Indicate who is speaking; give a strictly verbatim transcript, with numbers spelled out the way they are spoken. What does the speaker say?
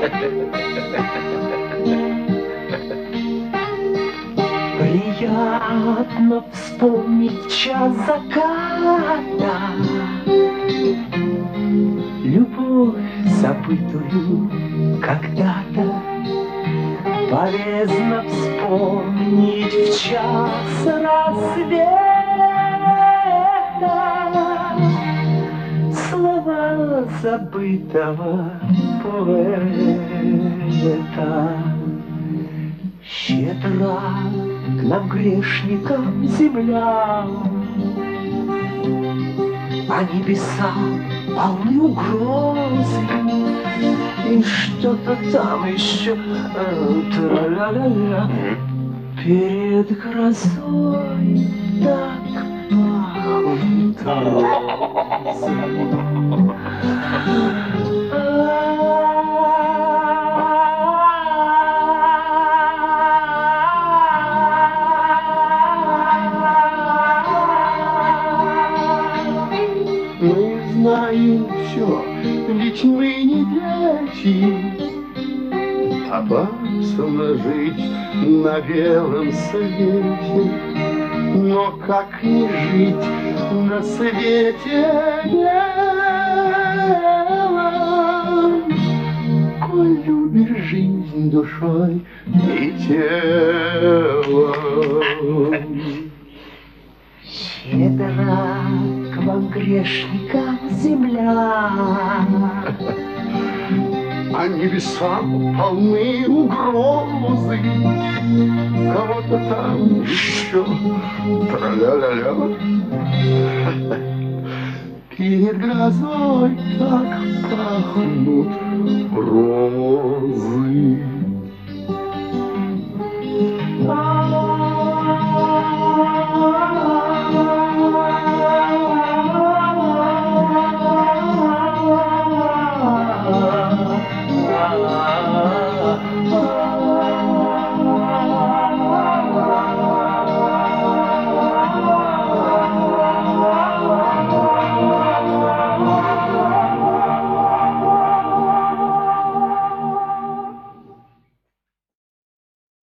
Speaker 1: Приятно вспомнить час заката, любовь забытую когда-то. Полезно вспомнить в час рассвета слова забытого поэта. Щедра к нам, грешникам, земля, а небеса полны угрозы. И что-то там еще тра-ля-ля-ля. Перед грозой так пахнут розы. Мы знаем все, ведь мы не дети. Опасно жить на белом свете, но как не жить на свете белом, коль любишь жизнь душой и телом. Щедра к вам, грешникам, земля, а небеса полны угрозы. Кого-то там еще тра-ля-ля-ля. Перед грозой так пахнут розы.